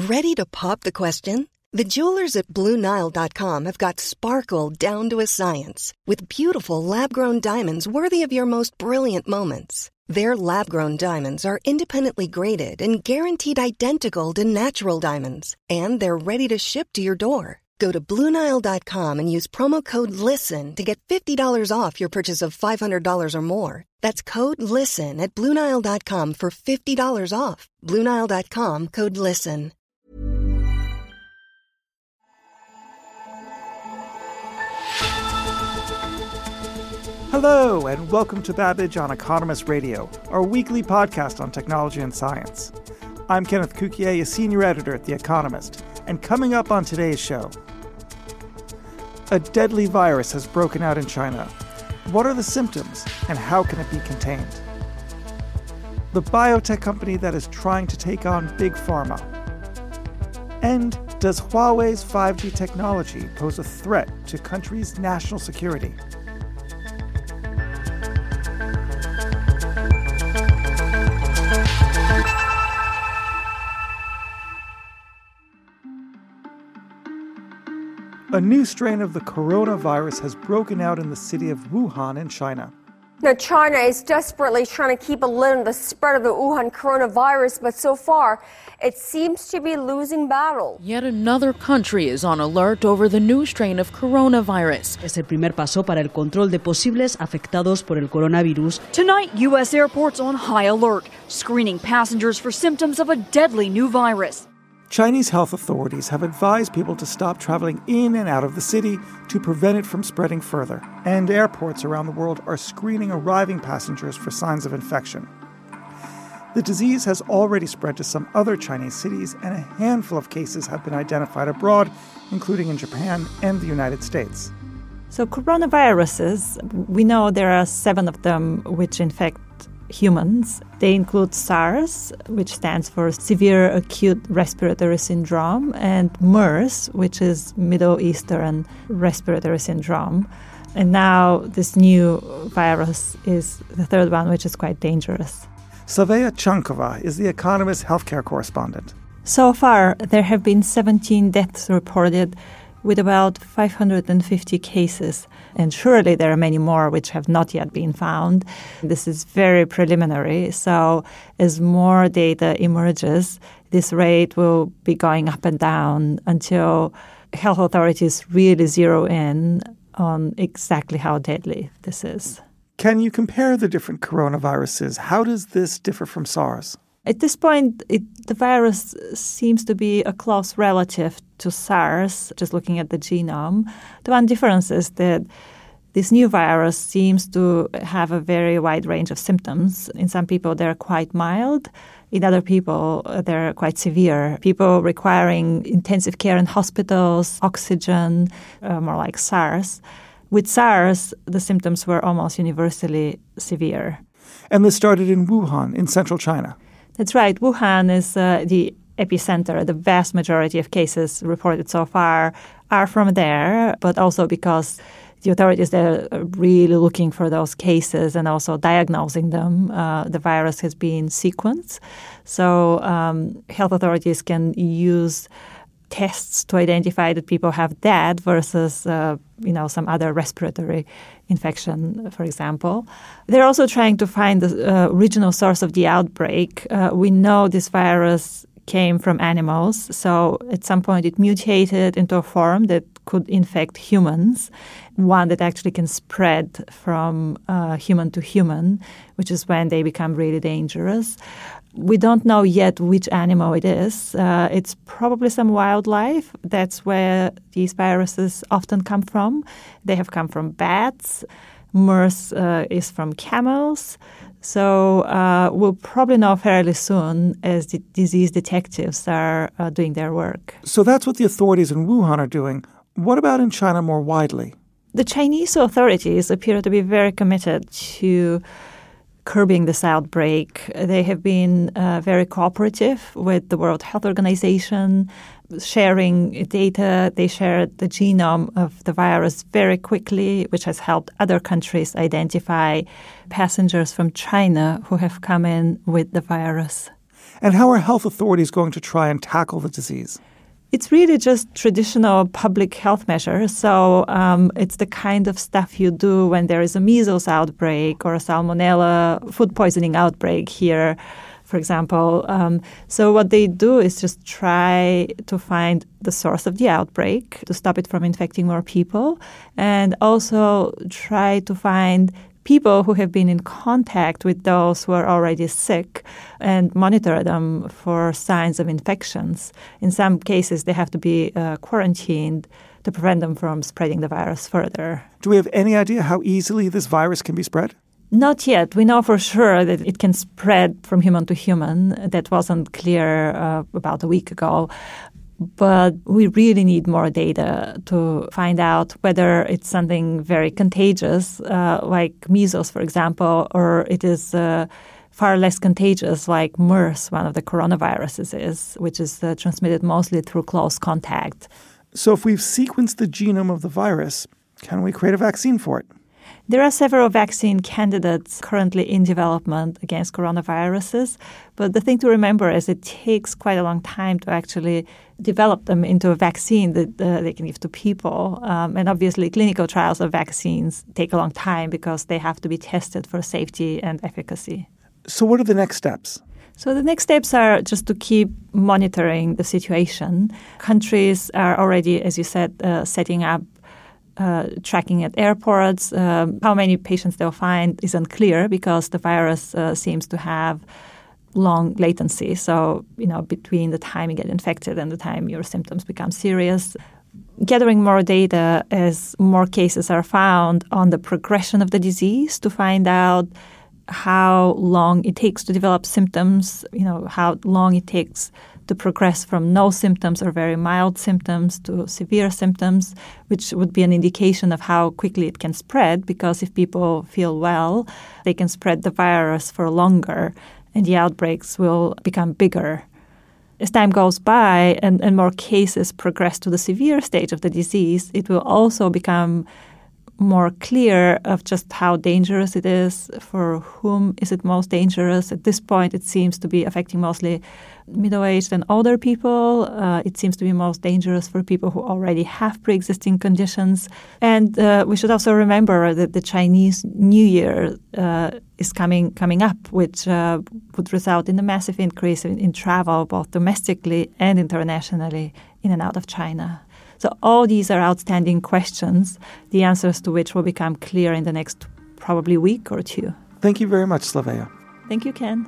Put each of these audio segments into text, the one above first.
Ready to pop the question? The jewelers at BlueNile.com have got sparkle down to a science with beautiful lab-grown diamonds worthy of your most brilliant moments. Their lab-grown diamonds are independently graded and guaranteed identical to natural diamonds, and they're ready to ship to your door. Go to BlueNile.com and use promo code LISTEN to get $50 off your purchase of $500 or more. That's code LISTEN at BlueNile.com for $50 off. BlueNile.com, code LISTEN. Hello, and welcome to Babbage on Economist Radio, our weekly podcast on technology and science. I'm Kenneth Cukier, a senior editor at The Economist, and coming up on today's show, a deadly virus has broken out in China. What are the symptoms, and how can it be contained? The biotech company that is trying to take on Big Pharma. And does Huawei's 5G technology pose a threat to countries' national security? A new strain of the coronavirus has broken out in the city of Wuhan in China. Now, China is desperately trying to keep a lid on the spread of the Wuhan coronavirus, but so far, it seems to be losing battle. Yet another country is on alert over the new strain of coronavirus. Es el primer paso para el control de posibles afectados por el coronavirus. Tonight, U.S. airports on high alert, screening passengers for symptoms of a deadly new virus. Chinese health authorities have advised people to stop traveling in and out of the city to prevent it from spreading further, and airports around the world are screening arriving passengers for signs of infection. The disease has already spread to some other Chinese cities, and a handful of cases have been identified abroad, including in Japan and the United States. So coronaviruses, we know there are 7 of them which infect humans. They include SARS, which stands for Severe Acute Respiratory Syndrome, and MERS, which is Middle Eastern Respiratory Syndrome. And now this new virus is the third one, which is quite dangerous. Savea Chankova is The Economist healthcare correspondent. So far, there have been 17 deaths reported with about 550 cases. And surely there are many more which have not yet been found. This is very preliminary. So as more data emerges, this rate will be going up and down until health authorities really zero in on exactly how deadly this is. Can you compare the different coronaviruses? How does this differ from SARS? At this point, the virus seems to be a close relative to SARS, just looking at the genome. The one difference is that this new virus seems to have a very wide range of symptoms. In some people, they're quite mild. In other people, they're quite severe. People requiring intensive care in hospitals, oxygen, more like SARS. With SARS, the symptoms were almost universally severe. And this started in Wuhan, in central China. That's right. Wuhan is the epicenter. The vast majority of cases reported so far are from there, but also because the authorities there are really looking for those cases and also diagnosing them. The virus has been sequenced. So health authorities can use tests to identify that people have that versus, some other respiratory infection, for example. They're also trying to find the original source of the outbreak. We know this virus came from animals, so at some point it mutated into a form that could infect humans, one that actually can spread from human to human, which is when they become really dangerous. We don't know yet which animal it is. It's probably some wildlife. That's where these viruses often come from. They have come from bats. MERS is from camels. So we'll probably know fairly soon as the disease detectives are doing their work. So that's what the authorities in Wuhan are doing. What about in China more widely? The Chinese authorities appear to be very committed to curbing this outbreak. They have been very cooperative with the World Health Organization, sharing data. They shared the genome of the virus very quickly, which has helped other countries identify passengers from China who have come in with the virus. And how are health authorities going to try and tackle the disease? It's really just traditional public health measures. So it's the kind of stuff you do when there is a measles outbreak or a salmonella food poisoning outbreak here, for example. So what they do is just try to find the source of the outbreak to stop it from infecting more people, and also try to find people who have been in contact with those who are already sick and monitor them for signs of infections. In some cases, they have to be quarantined to prevent them from spreading the virus further. Do we have any idea how easily this virus can be spread? Not yet. We know for sure that it can spread from human to human. That wasn't clear about a week ago. But we really need more data to find out whether it's something very contagious, like measles, for example, or it is far less contagious, like MERS, one of the coronaviruses is, which is transmitted mostly through close contact. So if we've sequenced the genome of the virus, can we create a vaccine for it? There are several vaccine candidates currently in development against coronaviruses, but the thing to remember is it takes quite a long time to actually develop them into a vaccine that they can give to people. And obviously, clinical trials of vaccines take a long time because they have to be tested for safety and efficacy. So what are the next steps? So the next steps are just to keep monitoring the situation. Countries are already, as you said, setting up tracking at airports. How many patients they'll find is unclear because the virus seems to have long latency. So, between the time you get infected and the time your symptoms become serious. Gathering more data as more cases are found on the progression of the disease to find out how long it takes to develop symptoms, how long it takes to progress from no symptoms or very mild symptoms to severe symptoms, which would be an indication of how quickly it can spread, because if people feel well, they can spread the virus for longer and the outbreaks will become bigger. As time goes by and more cases progress to the severe stage of the disease, it will also become more clear of just how dangerous it is, for whom is it most dangerous. At this point, it seems to be affecting mostly middle-aged and older people. It seems to be most dangerous for people who already have pre-existing conditions. And we should also remember that the Chinese New Year is coming up, which would result in a massive increase in travel, both domestically and internationally, in and out of China. So all these are outstanding questions, the answers to which will become clear in the next probably week or two. Thank you very much, Slavea. Thank you, Ken.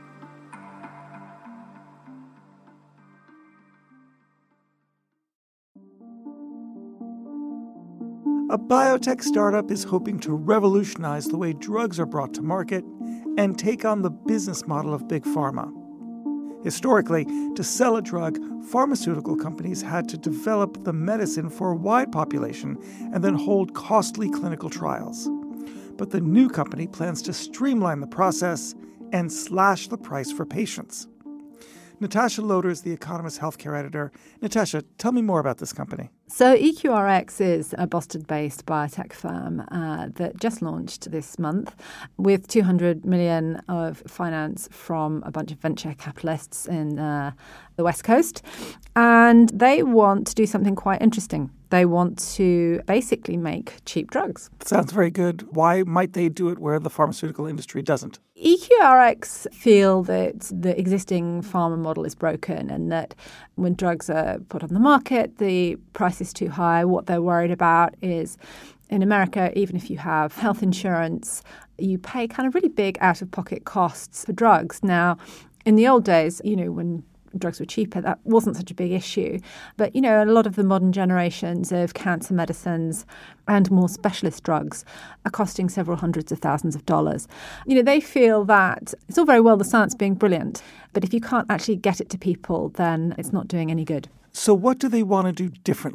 A biotech startup is hoping to revolutionize the way drugs are brought to market and take on the business model of big pharma. Historically, to sell a drug, pharmaceutical companies had to develop the medicine for a wide population and then hold costly clinical trials. But the new company plans to streamline the process and slash the price for patients. Natasha Loder is The Economist healthcare editor. Natasha, tell me more about this company. So EQRx is a Boston-based biotech firm that just launched this month with $200 million of finance from a bunch of venture capitalists in the West Coast. And they want to do something quite interesting. They want to basically make cheap drugs. Sounds very good. Why might they do it where the pharmaceutical industry doesn't? EQRx feel that the existing pharma model is broken and that when drugs are put on the market, the price is too high. What they're worried about is in America, even if you have health insurance, you pay kind of really big out-of-pocket costs for drugs. Now, in the old days, when drugs were cheaper, that wasn't such a big issue. But, a lot of the modern generations of cancer medicines and more specialist drugs are costing several hundreds of thousands of dollars. They feel that it's all very well the science being brilliant, but if you can't actually get it to people, then it's not doing any good. So what do they want to do differently?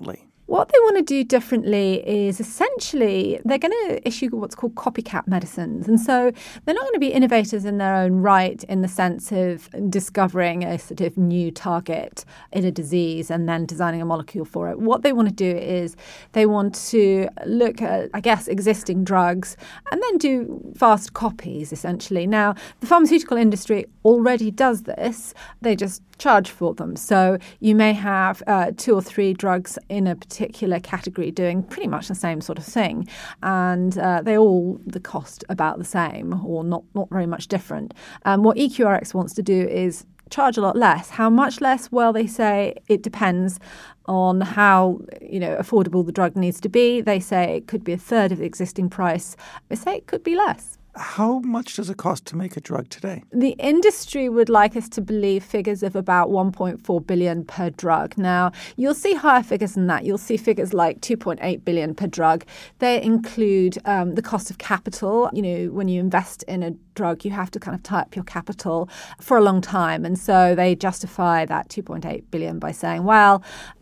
What they want to do differently is essentially they're going to issue what's called copycat medicines. And so they're not going to be innovators in their own right in the sense of discovering a sort of new target in a disease and then designing a molecule for it. What they want to do is they want to look at, I guess, existing drugs and then do fast copies, essentially. Now, the pharmaceutical industry already does this. They just charge for them. So you may have 2 or 3 drugs in a particular category doing pretty much the same sort of thing. And they all, the cost about the same or not very much different. What EQRx wants to do is charge a lot less. How much less? Well, they say it depends on how affordable the drug needs to be. They say it could be a third of the existing price. They say it could be less. How much does it cost to make a drug today? The industry would like us to believe figures of about 1.4 billion per drug. Now, you'll see higher figures than that. You'll see figures like 2.8 billion per drug. They include the cost of capital. When you invest in a drug, you have to kind of tie up your capital for a long time. And so they justify that 2.8 billion by saying, well,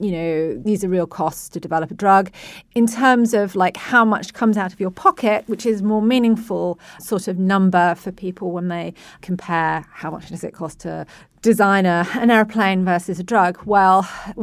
these are real costs to develop a drug. In terms of like how much comes out of your pocket, which is more meaningful sort of number for people when they compare how much does it cost to design an airplane versus a drug. Well,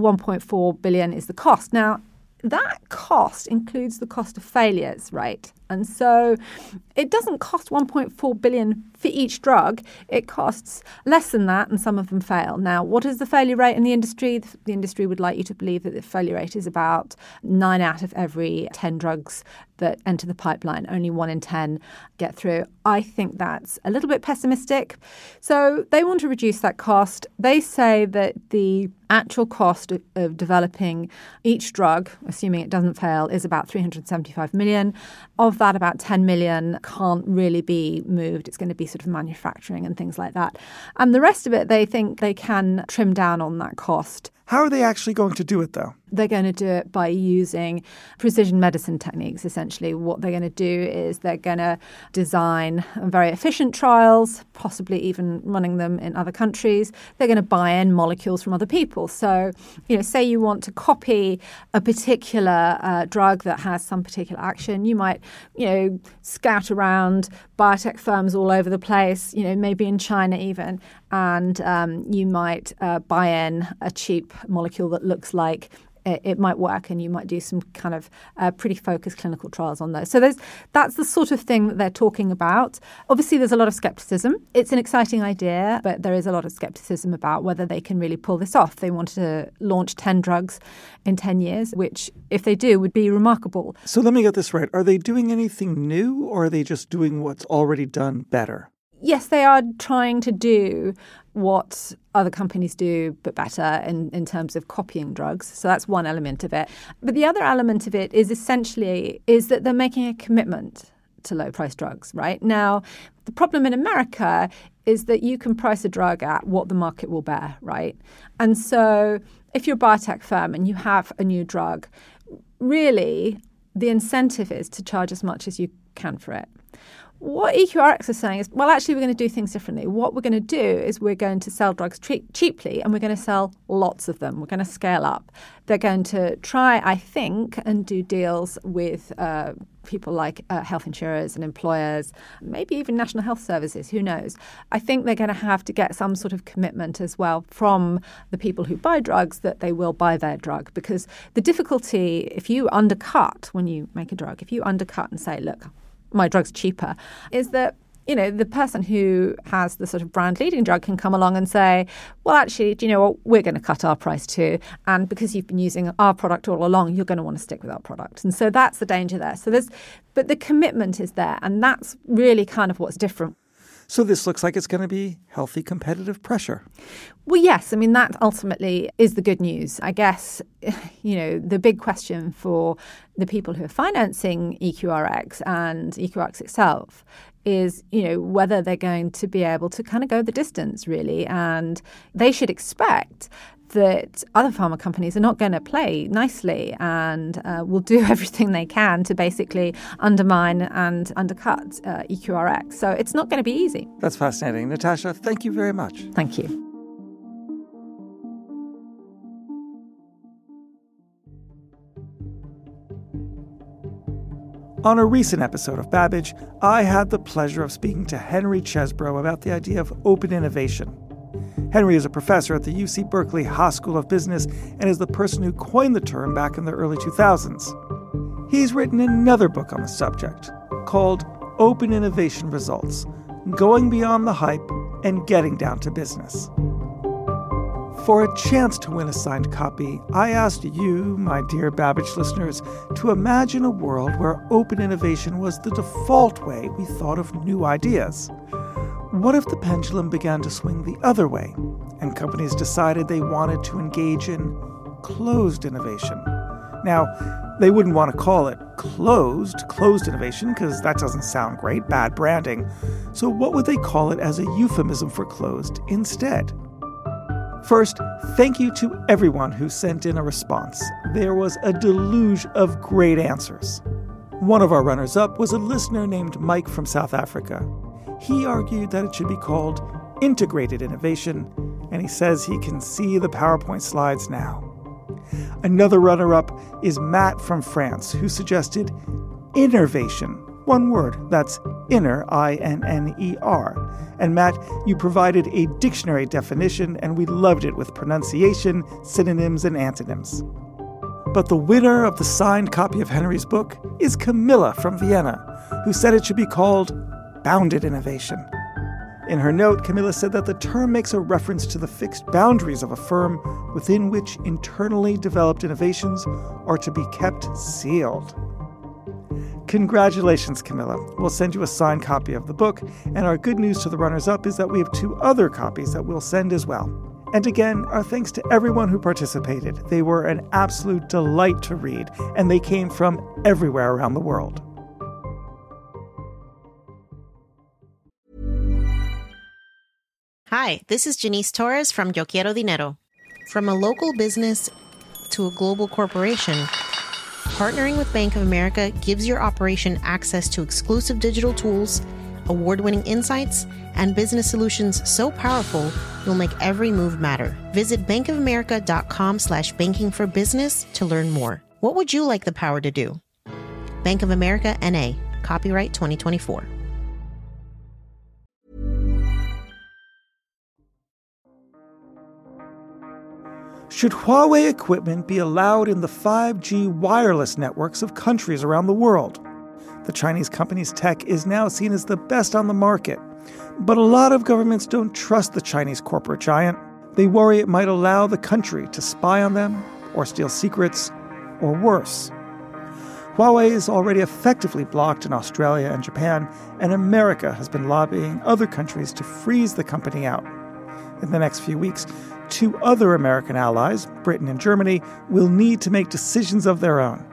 1.4 billion is the cost. Now, that cost includes the cost of failures, right? And so it doesn't cost 1.4 billion for each drug. It costs less than that, and some of them fail. Now, what is the failure rate in the industry? The industry would like you to believe that the failure rate is about 9 out of every 10 drugs that enter the pipeline. Only 1 in 10 get through. I think that's a little bit pessimistic. So they want to reduce that cost. They say that the actual cost of developing each drug, assuming it doesn't fail, is about 375 million. Of that, about 10 million can't really be moved. It's going to be sort of manufacturing and things like that. And the rest of it, they think they can trim down on that cost. How are they actually going to do it, though? They're going to do it by using precision medicine techniques, essentially. What they're going to do is they're going to design very efficient trials, possibly even running them in other countries. They're going to buy in molecules from other people. So, say you want to copy a particular drug that has some particular action, you might, scout around biotech firms all over the place, maybe in China even, and you might buy in a cheap molecule that looks like it might work, and you might do some kind of pretty focused clinical trials on those. So that's the sort of thing that they're talking about. Obviously, there's a lot of skepticism. It's an exciting idea, but there is a lot of skepticism about whether they can really pull this off. They want to launch 10 drugs in 10 years, which, if they do, would be remarkable. So let me get this right. Are they doing anything new, or are they just doing what's already done better? Yes, they are trying to do what other companies do, but better in terms of copying drugs. So that's one element of it. But the other element of it is that they're making a commitment to low-price drugs, right? Now, the problem in America is that you can price a drug at what the market will bear, right? And so if you're a biotech firm and you have a new drug, really the incentive is to charge as much as you can for it. What EQRx is saying is, well, actually, we're going to do things differently. What we're going to do is we're going to sell drugs cheaply, and we're going to sell lots of them. We're going to scale up. They're going to try, I think, and do deals with people like health insurers and employers, maybe even National Health Services, who knows. I think they're going to have to get some sort of commitment as well from the people who buy drugs that they will buy their drug. Because the difficulty, if you undercut when you make a drug, if you undercut and say, look, my drug's cheaper, is that, the person who has the sort of brand leading drug can come along and say, well, actually, do you know what? We're going to cut our price too. And because you've been using our product all along, you're going to want to stick with our product. And so that's the danger there. But the commitment is there. And that's really kind of what's different. So this looks like it's going to be healthy competitive pressure. Well, yes. I mean, that ultimately is the good news. I guess, the big question for the people who are financing EQRx and EQRx itself is, whether they're going to be able to kind of go the distance, really. And they should expect that other pharma companies are not going to play nicely and will do everything they can to basically undermine and undercut EQRx. So it's not going to be easy. That's fascinating. Natasha, thank you very much. Thank you. On a recent episode of Babbage, I had the pleasure of speaking to Henry Chesbrough about the idea of open innovation. Henry is a professor at the UC Berkeley Haas School of Business and is the person who coined the term back in the early 2000s. He's written another book on the subject called Open Innovation Results: Going Beyond the Hype and Getting Down to Business. For a chance to win a signed copy, I asked you, my dear Babbage listeners, to imagine a world where open innovation was the default way we thought of new ideas. What if the pendulum began to swing the other way, and companies decided they wanted to engage in closed innovation? Now, they wouldn't want to call it closed innovation, because that doesn't sound great, bad branding. So what would they call it as a euphemism for closed instead? First, thank you to everyone who sent in a response. There was a deluge of great answers. One of our runners-up was a listener named Mike from South Africa. He argued that it should be called integrated innovation, and he says he can see the PowerPoint slides now. Another runner-up is Matt from France, who suggested innervation. One word, that's inner, I-N-N-E-R. And Matt, you provided a dictionary definition, and we loved it with pronunciation, synonyms, and antonyms. But the winner of the signed copy of Henry's book is Camilla from Vienna, who said it should be called bounded innovation. In her note, Camilla said that the term makes a reference to the fixed boundaries of a firm within which internally developed innovations are to be kept sealed. Congratulations, Camilla. We'll send you a signed copy of the book, and our good news to the runners-up is that we have 2 other copies that we'll send as well. And again, our thanks to everyone who participated. They were an absolute delight to read, and they came from everywhere around the world. Hi, this is Janice Torres from Yo Quiero Dinero. From a local business to a global corporation, partnering with Bank of America gives your operation access to exclusive digital tools, award-winning insights, and business solutions so powerful you'll make every move matter. Visit bankofamerica.com/banking for business to learn more. What would you like the power to do? Bank of America, N.A. Copyright 2024. Should Huawei equipment be allowed in the 5G wireless networks of countries around the world? The Chinese company's tech is now seen as the best on the market. But a lot of governments don't trust the Chinese corporate giant. They worry it might allow the country to spy on them, or steal secrets, or worse. Huawei is already effectively blocked in Australia and Japan, and America has been lobbying other countries to freeze the company out. In the next few weeks, 2 other American allies, Britain and Germany, will need to make decisions of their own.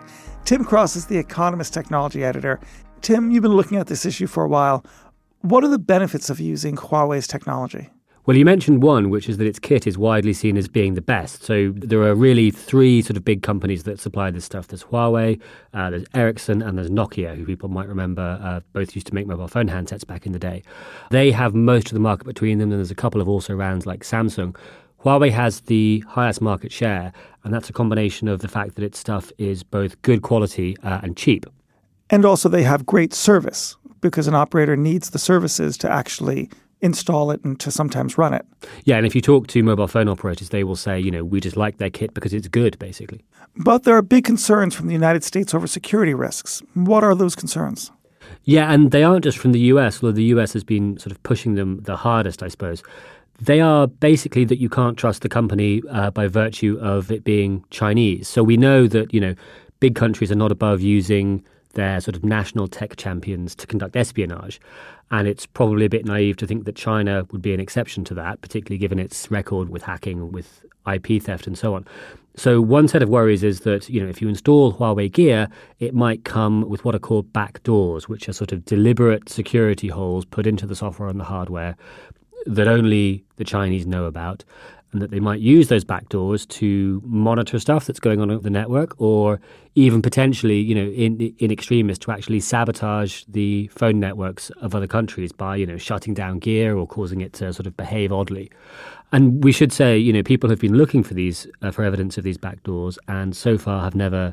Tim Cross is The Economist technology editor. Tim, you've been looking at this issue for a while. What are the benefits of using Huawei's technology? Well, you mentioned one, which is that its kit is widely seen as being the best. So there are really 3 sort of big companies that supply this stuff. There's Huawei, there's Ericsson, and there's Nokia, who people might remember both used to make mobile phone handsets back in the day. They have most of the market between them, and there's a couple of also-rans like Samsung. Huawei has the highest market share, and that's a combination of the fact that its stuff is both good quality and cheap. And also they have great service, because an operator needs the services to actually install it and to sometimes run it. Yeah, and if you talk to mobile phone operators, they will say, we just like their kit because it's good, basically. But there are big concerns from the United States over security risks. What are those concerns? Yeah, and they aren't just from the US, although the US has been sort of pushing them the hardest, I suppose. They are basically that you can't trust the company by virtue of it being Chinese. So we know that, big countries are not above using their sort of national tech champions to conduct espionage. And it's probably a bit naive to think that China would be an exception to that, particularly given its record with hacking, with IP theft and so on. So one set of worries is that, if you install Huawei gear, it might come with what are called backdoors, which are sort of deliberate security holes put into the software and the hardware that only the Chinese know about, and that they might use those backdoors to monitor stuff that's going on the network, or even potentially, in extremis, to actually sabotage the phone networks of other countries by, shutting down gear or causing it to sort of behave oddly. And we should say, people have been looking for evidence of these backdoors, and so far have never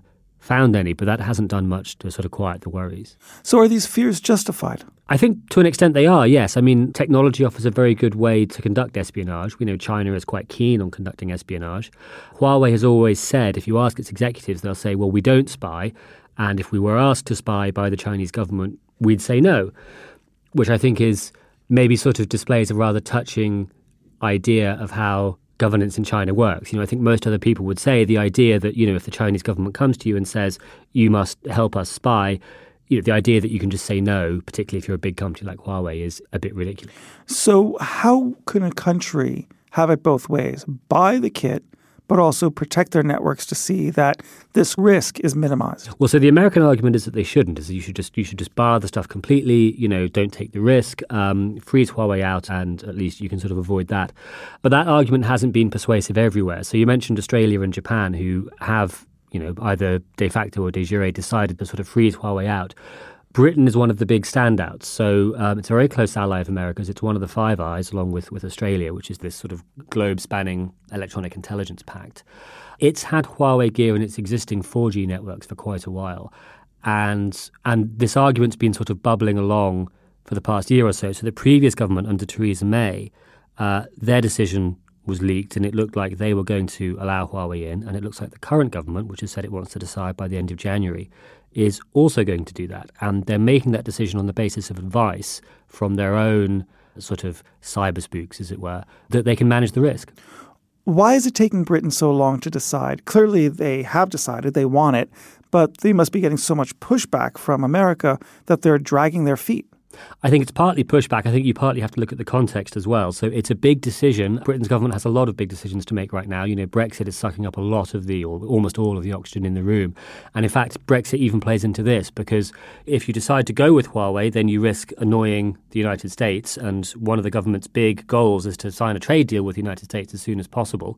found any, but that hasn't done much to sort of quiet the worries. So are these fears justified? I think to an extent they are, yes. I mean, technology offers a very good way to conduct espionage. We know China is quite keen on conducting espionage. Huawei has always said, if you ask its executives, they'll say, well, we don't spy. And if we were asked to spy by the Chinese government, we'd say no, which I think is maybe sort of displays a rather touching idea of how governance in China works. I think most other people would say the idea that, if the Chinese government comes to you and says, you must help us spy, the idea that you can just say no, particularly if you're a big company like Huawei, is a bit ridiculous. So how can a country have it both ways? Buy the kit, but also protect their networks to see that this risk is minimized? Well, so the American argument is that they shouldn't, is that you should just bar the stuff completely, don't take the risk, freeze Huawei out, and at least you can sort of avoid that. But that argument hasn't been persuasive everywhere. So you mentioned Australia and Japan, who have, either de facto or de jure decided to sort of freeze Huawei out. Britain is one of the big standouts. So it's a very close ally of America's. It's one of the Five Eyes, along with Australia, which is this sort of globe-spanning electronic intelligence pact. It's had Huawei gear in its existing 4G networks for quite a while. And this argument's been sort of bubbling along for the past year or so. So the previous government under Theresa May, their decision was leaked, and it looked like they were going to allow Huawei in. And it looks like the current government, which has said it wants to decide by the end of January, is also going to do that. And they're making that decision on the basis of advice from their own sort of cyber spooks, as it were, that they can manage the risk. Why is it taking Britain so long to decide? Clearly they have decided they want it, but they must be getting so much pushback from America that they're dragging their feet. I think it's partly pushback. I think you partly have to look at the context as well. So it's a big decision. Britain's government has a lot of big decisions to make right now. Brexit is sucking up a lot of or almost all of the oxygen in the room. And in fact, Brexit even plays into this, because if you decide to go with Huawei, then you risk annoying the United States. And one of the government's big goals is to sign a trade deal with the United States as soon as possible.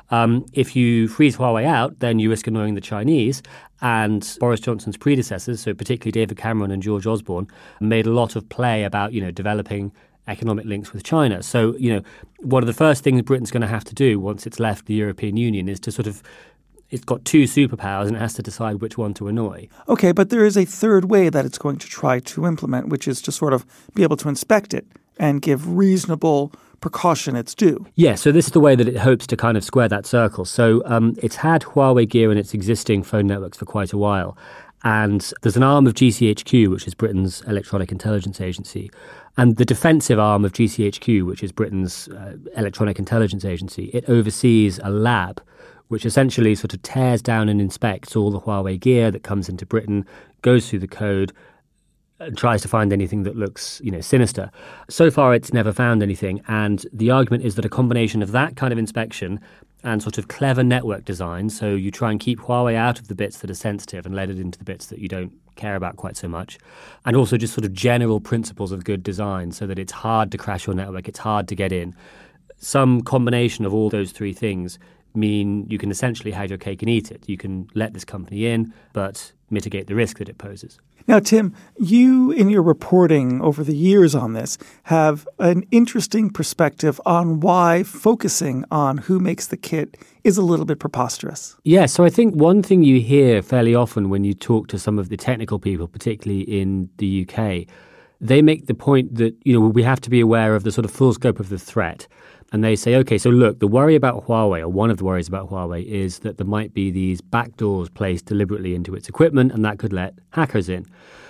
If you freeze Huawei out, then you risk annoying the Chinese. And Boris Johnson's predecessors, so particularly David Cameron and George Osborne, made a lot of play about, developing economic links with China. So, one of the first things Britain's going to have to do once it's left the European Union is to sort of, it's got two superpowers and it has to decide which one to annoy. Okay, but there is a third way that it's going to try to implement, which is to sort of be able to inspect it and give reasonable precaution its due. Yeah, so this is the way that it hopes to kind of square that circle. So it's had Huawei gear in its existing phone networks for quite a while. And there's an arm of GCHQ, which is Britain's electronic intelligence agency, and the defensive arm of GCHQ, which is Britain's electronic intelligence agency. It oversees a lab which essentially sort of tears down and inspects all the Huawei gear that comes into Britain, goes through the code, and tries to find anything that looks, sinister. So far, it's never found anything. And the argument is that a combination of that kind of inspection and sort of clever network design, so you try and keep Huawei out of the bits that are sensitive and let it into the bits that you don't care about quite so much, and also just sort of general principles of good design so that it's hard to crash your network, it's hard to get in. Some combination of all those three things mean you can essentially have your cake and eat it. You can let this company in, but mitigate the risk that it poses. Now, Tim, you, in your reporting over the years on this, have an interesting perspective on why focusing on who makes the kit is a little bit preposterous. Yeah, so I think one thing you hear fairly often when you talk to some of the technical people, particularly in the UK, they make the point that, we have to be aware of the sort of full scope of the threat. And they say, okay, so look, the worry about Huawei, or one of the worries about Huawei, is that there might be these backdoors placed deliberately into its equipment, and that could let hackers in.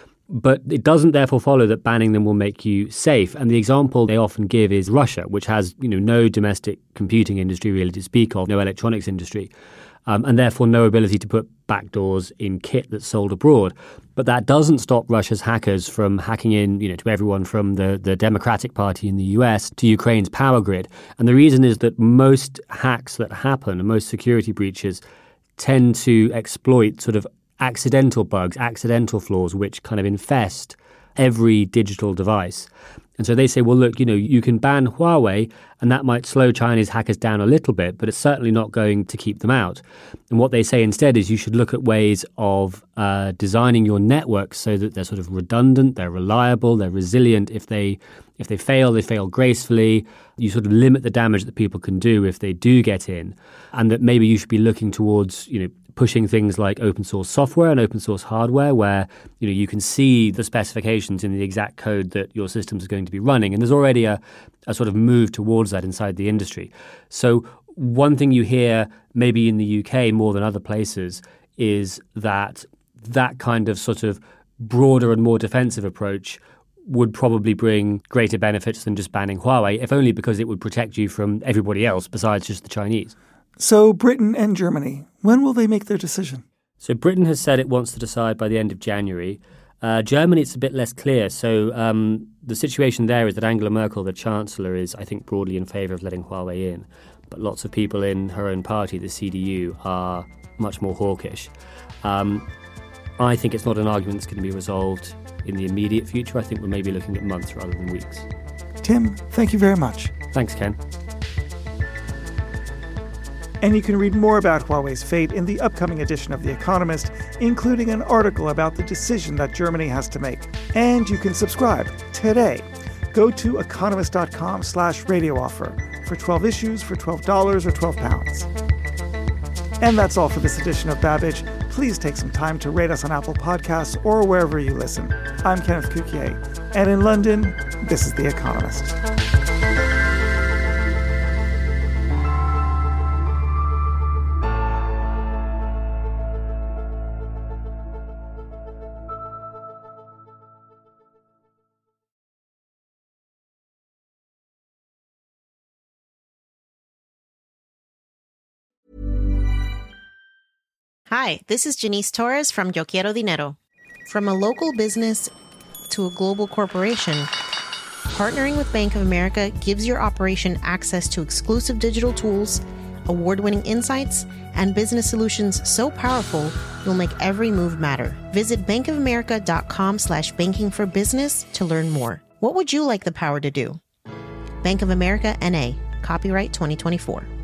But it doesn't therefore follow that banning them will make you safe. And the example they often give is Russia, which has, no domestic computing industry really to speak of, no electronics industry, and therefore no ability to put backdoors in kit that's sold abroad. But that doesn't stop Russia's hackers from hacking in, to everyone from the Democratic Party in the US to Ukraine's power grid. And the reason is that most hacks that happen, and most security breaches, tend to exploit sort of accidental bugs, accidental flaws, which kind of infest every digital device. And so they say, well, look, you can ban Huawei and that might slow Chinese hackers down a little bit, but it's certainly not going to keep them out. And what they say instead is you should look at ways of designing your networks so that they're sort of redundant, they're reliable, they're resilient. If they fail, they fail gracefully. You sort of limit the damage that people can do if they do get in. And that maybe you should be looking towards, pushing things like open source software and open source hardware where you can see the specifications in the exact code that your systems are going to be running. And there's already a sort of move towards that inside the industry. So one thing you hear maybe in the UK more than other places is that kind of sort of broader and more defensive approach would probably bring greater benefits than just banning Huawei, if only because it would protect you from everybody else besides just the Chinese. So Britain and Germany, when will they make their decision? So Britain has said it wants to decide by the end of January. Germany, it's a bit less clear. So the situation there is that Angela Merkel, the Chancellor, is, I think, broadly in favour of letting Huawei in. But lots of people in her own party, the CDU, are much more hawkish. I think it's not an argument that's going to be resolved in the immediate future. I think we're maybe looking at months rather than weeks. Tim, thank you very much. Thanks, Ken. And you can read more about Huawei's fate in the upcoming edition of The Economist, including an article about the decision that Germany has to make. And you can subscribe today. Go to economist.com/radio offer for 12 issues for $12 or £12. And that's all for this edition of Babbage. Please take some time to rate us on Apple Podcasts or wherever you listen. I'm Kenneth Cukier, and in London, this is The Economist. Hi, this is Janice Torres from Yo Quiero Dinero. From a local business to a global corporation, partnering with Bank of America gives your operation access to exclusive digital tools, award-winning insights, and business solutions so powerful you'll make every move matter. Visit bankofamerica.com/banking for business to learn more. What would you like the power to do? Bank of America, N.A., copyright 2024.